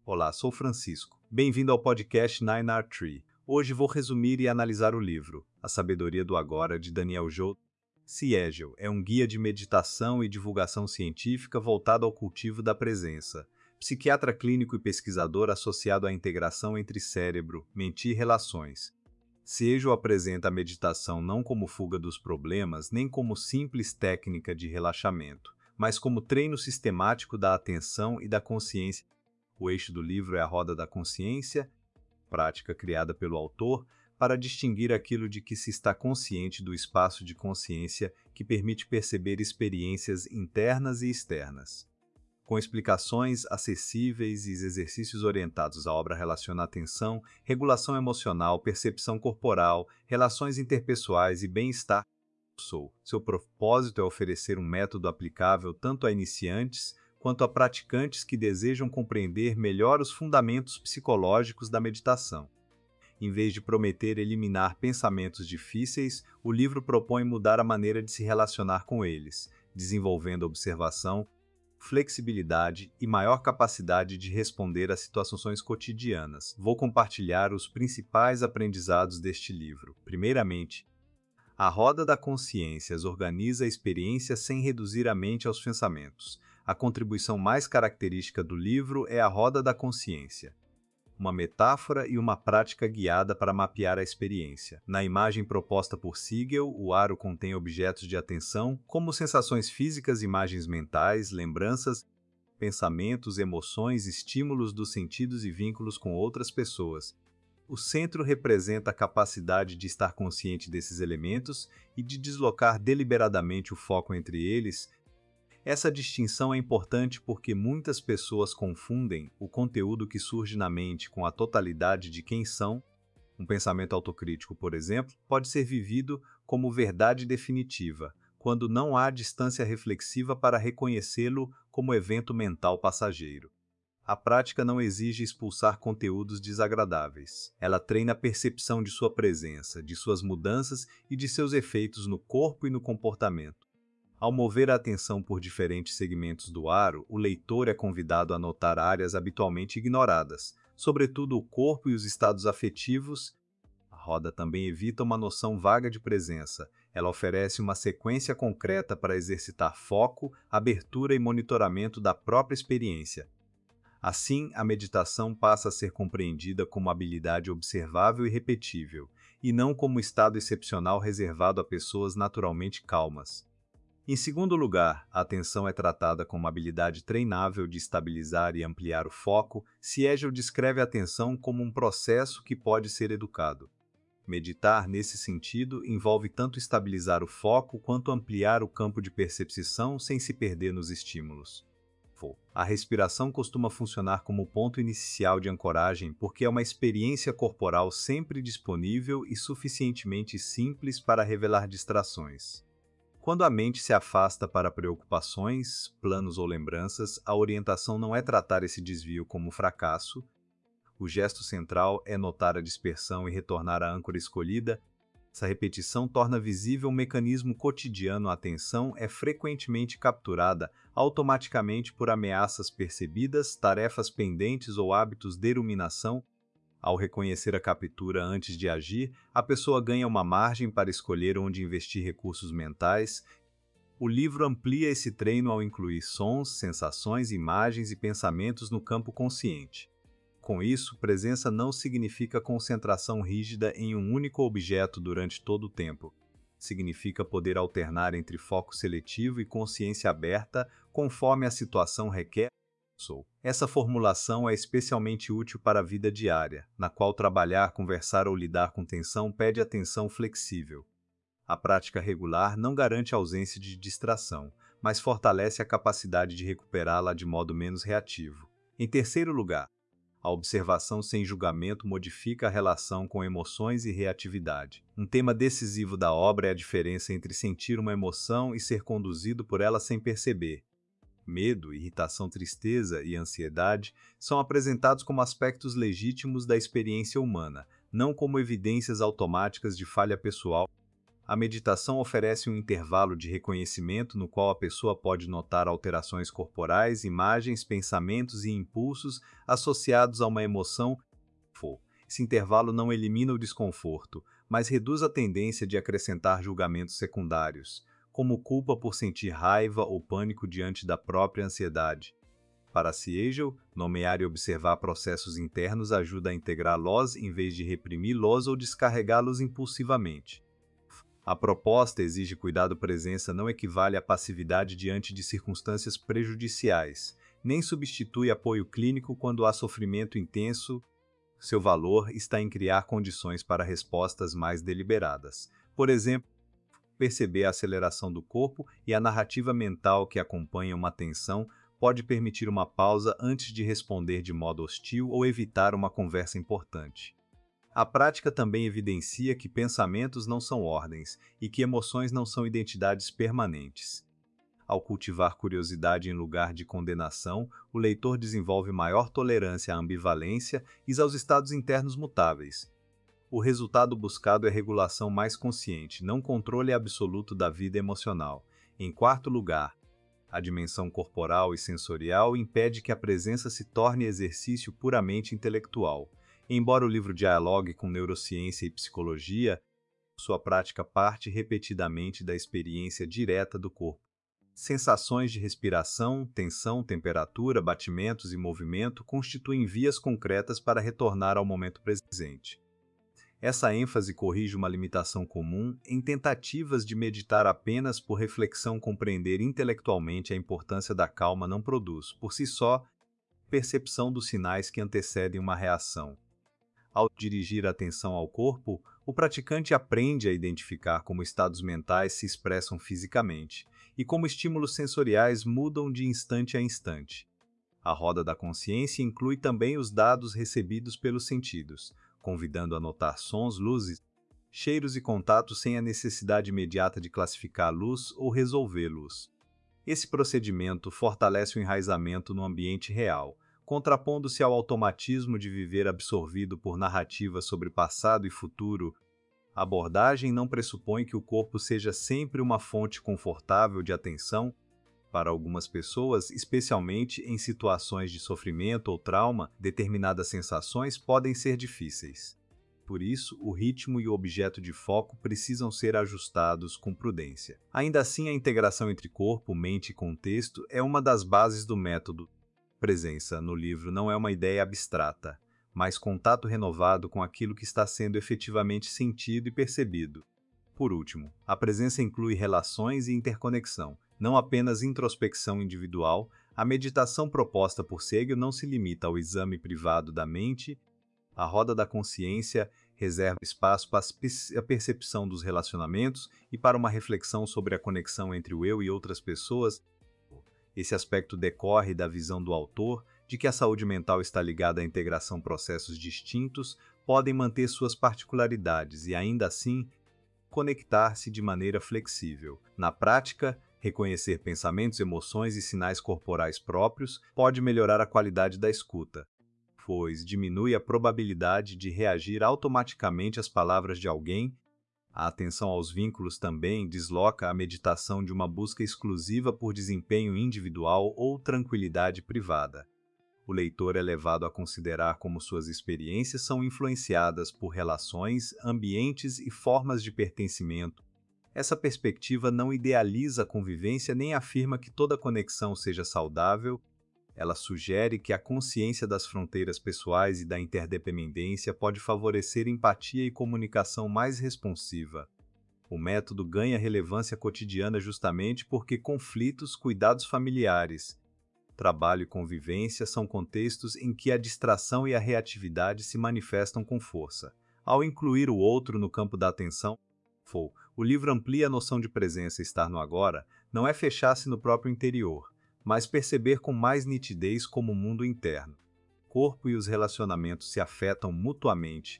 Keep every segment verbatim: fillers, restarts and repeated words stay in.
Olá, sou Francisco. Bem-vindo ao podcast Nine R Tree. Hoje vou resumir e analisar o livro A Sabedoria do Agora, de Daniel Joseph. Siegel é um guia de meditação e divulgação científica voltado ao cultivo da presença. Psiquiatra clínico e pesquisador associado à integração entre cérebro, mente e relações. Siegel apresenta a meditação não como fuga dos problemas, nem como simples técnica de relaxamento, mas como treino sistemático da atenção e da consciência. O eixo do livro é a roda da consciência, prática criada pelo autor para distinguir aquilo de que se está consciente do espaço de consciência que permite perceber experiências internas e externas. Com explicações acessíveis e exercícios orientados, a obra relaciona atenção, regulação emocional, percepção corporal, relações interpessoais e bem-estar. Seu propósito é oferecer um método aplicável tanto a iniciantes quanto a praticantes que desejam compreender melhor os fundamentos psicológicos da meditação. Em vez de prometer eliminar pensamentos difíceis, o livro propõe mudar a maneira de se relacionar com eles, desenvolvendo observação, flexibilidade e maior capacidade de responder a situações cotidianas. Vou compartilhar os principais aprendizados deste livro. Primeiramente, a roda da consciência organiza a experiência sem reduzir a mente aos pensamentos. A contribuição mais característica do livro é a roda da consciência, uma metáfora e uma prática guiada para mapear a experiência. Na imagem proposta por Siegel, o aro contém objetos de atenção, como sensações físicas, imagens mentais, lembranças, pensamentos, emoções, estímulos dos sentidos e vínculos com outras pessoas. O centro representa a capacidade de estar consciente desses elementos e de deslocar deliberadamente o foco entre eles. Essa distinção é importante porque muitas pessoas confundem o conteúdo que surge na mente com a totalidade de quem são. Um pensamento autocrítico, por exemplo, pode ser vivido como verdade definitiva, quando não há distância reflexiva para reconhecê-lo como evento mental passageiro. A prática não exige expulsar conteúdos desagradáveis. Ela treina a percepção de sua presença, de suas mudanças e de seus efeitos no corpo e no comportamento. Ao mover a atenção por diferentes segmentos do aro, o leitor é convidado a notar áreas habitualmente ignoradas, sobretudo o corpo e os estados afetivos. A roda também evita uma noção vaga de presença. Ela oferece uma sequência concreta para exercitar foco, abertura e monitoramento da própria experiência. Assim, a meditação passa a ser compreendida como habilidade observável e repetível, e não como estado excepcional reservado a pessoas naturalmente calmas. Em segundo lugar, a atenção é tratada como habilidade treinável de estabilizar e ampliar o foco. Siegel descreve a atenção como um processo que pode ser educado. Meditar, nesse sentido, envolve tanto estabilizar o foco quanto ampliar o campo de percepção sem se perder nos estímulos. A respiração costuma funcionar como ponto inicial de ancoragem porque é uma experiência corporal sempre disponível e suficientemente simples para revelar distrações. Quando a mente se afasta para preocupações, planos ou lembranças, a orientação não é tratar esse desvio como fracasso. O gesto central é notar a dispersão e retornar à âncora escolhida. Essa repetição torna visível um mecanismo cotidiano. A atenção é frequentemente capturada automaticamente por ameaças percebidas, tarefas pendentes ou hábitos de ruminação. Ao reconhecer a captura antes de agir, a pessoa ganha uma margem para escolher onde investir recursos mentais. O livro amplia esse treino ao incluir sons, sensações, imagens e pensamentos no campo consciente. Com isso, presença não significa concentração rígida em um único objeto durante todo o tempo. Significa poder alternar entre foco seletivo e consciência aberta conforme a situação requer. Essa formulação é especialmente útil para a vida diária, na qual trabalhar, conversar ou lidar com tensão pede atenção flexível. A prática regular não garante a ausência de distração, mas fortalece a capacidade de recuperá-la de modo menos reativo. Em terceiro lugar, a observação sem julgamento modifica a relação com emoções e reatividade. Um tema decisivo da obra é a diferença entre sentir uma emoção e ser conduzido por ela sem perceber. Medo, irritação, tristeza e ansiedade são apresentados como aspectos legítimos da experiência humana, não como evidências automáticas de falha pessoal. A meditação oferece um intervalo de reconhecimento no qual a pessoa pode notar alterações corporais, imagens, pensamentos e impulsos associados a uma emoção. Esse intervalo não elimina o desconforto, mas reduz a tendência de acrescentar julgamentos secundários, como culpa por sentir raiva ou pânico diante da própria ansiedade. Para Siegel, nomear e observar processos internos ajuda a integrá-los em vez de reprimi-los ou descarregá-los impulsivamente. A proposta exige cuidado. Presença não equivale à passividade diante de circunstâncias prejudiciais, nem substitui apoio clínico quando há sofrimento intenso. Seu valor está em criar condições para respostas mais deliberadas. Por exemplo, perceber a aceleração do corpo e a narrativa mental que acompanha uma tensão pode permitir uma pausa antes de responder de modo hostil ou evitar uma conversa importante. A prática também evidencia que pensamentos não são ordens e que emoções não são identidades permanentes. Ao cultivar curiosidade em lugar de condenação, o leitor desenvolve maior tolerância à ambivalência e aos estados internos mutáveis. O resultado buscado é regulação mais consciente, não controle absoluto da vida emocional. Em quarto lugar, a dimensão corporal e sensorial impede que a presença se torne exercício puramente intelectual. Embora o livro dialogue com neurociência e psicologia, sua prática parte repetidamente da experiência direta do corpo. Sensações de respiração, tensão, temperatura, batimentos e movimento constituem vias concretas para retornar ao momento presente. Essa ênfase corrige uma limitação comum em tentativas de meditar apenas por reflexão. Compreender intelectualmente a importância da calma não produz, por si só, percepção dos sinais que antecedem uma reação. Ao dirigir a atenção ao corpo, o praticante aprende a identificar como estados mentais se expressam fisicamente e como estímulos sensoriais mudam de instante a instante. A roda da consciência inclui também os dados recebidos pelos sentidos, convidando a notar sons, luzes, cheiros e contatos sem a necessidade imediata de classificar a luz ou resolvê-los. Esse procedimento fortalece o enraizamento no ambiente real, contrapondo-se ao automatismo de viver absorvido por narrativas sobre passado e futuro. A abordagem não pressupõe que o corpo seja sempre uma fonte confortável de atenção. Para algumas pessoas, especialmente em situações de sofrimento ou trauma, determinadas sensações podem ser difíceis. Por isso, o ritmo e o objeto de foco precisam ser ajustados com prudência. Ainda assim, a integração entre corpo, mente e contexto é uma das bases do método. Presença no livro não é uma ideia abstrata, mas contato renovado com aquilo que está sendo efetivamente sentido e percebido. Por último, a presença inclui relações e interconexão, não apenas introspecção individual. A meditação proposta por Siegel não se limita ao exame privado da mente. A roda da consciência reserva espaço para a percepção dos relacionamentos e para uma reflexão sobre a conexão entre o eu e outras pessoas. Esse aspecto decorre da visão do autor de que a saúde mental está ligada à integração. Processos distintos podem manter suas particularidades e, ainda assim, conectar-se de maneira flexível. Na prática, reconhecer pensamentos, emoções e sinais corporais próprios pode melhorar a qualidade da escuta, pois diminui a probabilidade de reagir automaticamente às palavras de alguém. A atenção aos vínculos também desloca a meditação de uma busca exclusiva por desempenho individual ou tranquilidade privada. O leitor é levado a considerar como suas experiências são influenciadas por relações, ambientes e formas de pertencimento. Essa perspectiva não idealiza a convivência nem afirma que toda conexão seja saudável. Ela sugere que a consciência das fronteiras pessoais e da interdependência pode favorecer empatia e comunicação mais responsiva. O método ganha relevância cotidiana justamente porque conflitos, cuidados familiares, trabalho e convivência são contextos em que a distração e a reatividade se manifestam com força. Ao incluir o outro no campo da atenção, o livro amplia a noção de presença. Estar no agora não é fechar-se no próprio interior, mas perceber com mais nitidez como o mundo interno, corpo e os relacionamentos se afetam mutuamente.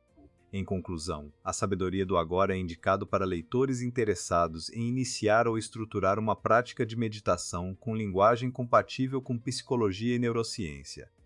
Em conclusão, a sabedoria do agora é indicado para leitores interessados em iniciar ou estruturar uma prática de meditação com linguagem compatível com psicologia e neurociência.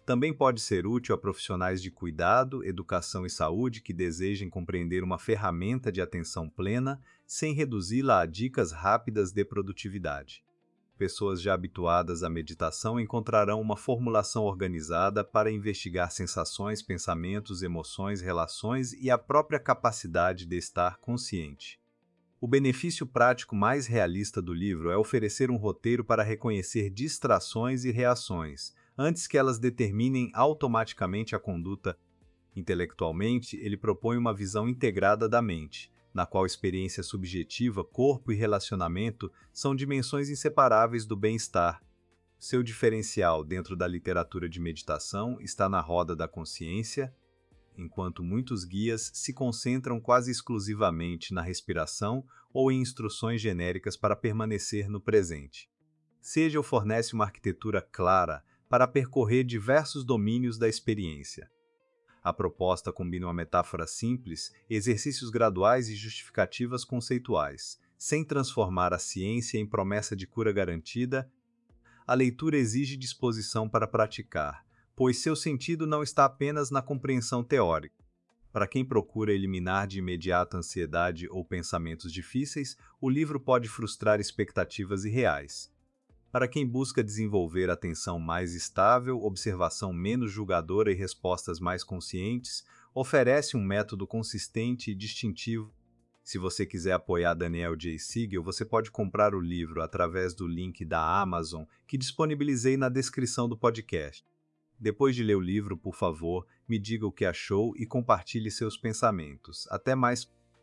Também pode ser útil a profissionais de cuidado, educação e saúde que desejem compreender uma ferramenta de atenção plena sem reduzi-la a dicas rápidas de produtividade. Pessoas já habituadas à meditação encontrarão uma formulação organizada para investigar sensações, pensamentos, emoções, relações e a própria capacidade de estar consciente. O benefício prático mais realista do livro é oferecer um roteiro para reconhecer distrações e reações, antes que elas determinem automaticamente a conduta. Intelectualmente, ele propõe uma visão integrada da mente, na qual experiência subjetiva, corpo e relacionamento são dimensões inseparáveis do bem-estar. Seu diferencial dentro da literatura de meditação está na roda da consciência, enquanto muitos guias se concentram quase exclusivamente na respiração ou em instruções genéricas para permanecer no presente. Sejal fornece uma arquitetura clara para percorrer diversos domínios da experiência. A proposta combina uma metáfora simples, exercícios graduais e justificativas conceituais, sem transformar a ciência em promessa de cura garantida. A leitura exige disposição para praticar, pois seu sentido não está apenas na compreensão teórica. Para quem procura eliminar de imediato ansiedade ou pensamentos difíceis, o livro pode frustrar expectativas irreais. Para quem busca desenvolver atenção mais estável, observação menos julgadora e respostas mais conscientes, oferece um método consistente e distintivo. Se você quiser apoiar Daniel J. Siegel, você pode comprar o livro através do link da Amazon que disponibilizei na descrição do podcast. Depois de ler o livro, por favor, me diga o que achou e compartilhe seus pensamentos. Até mais!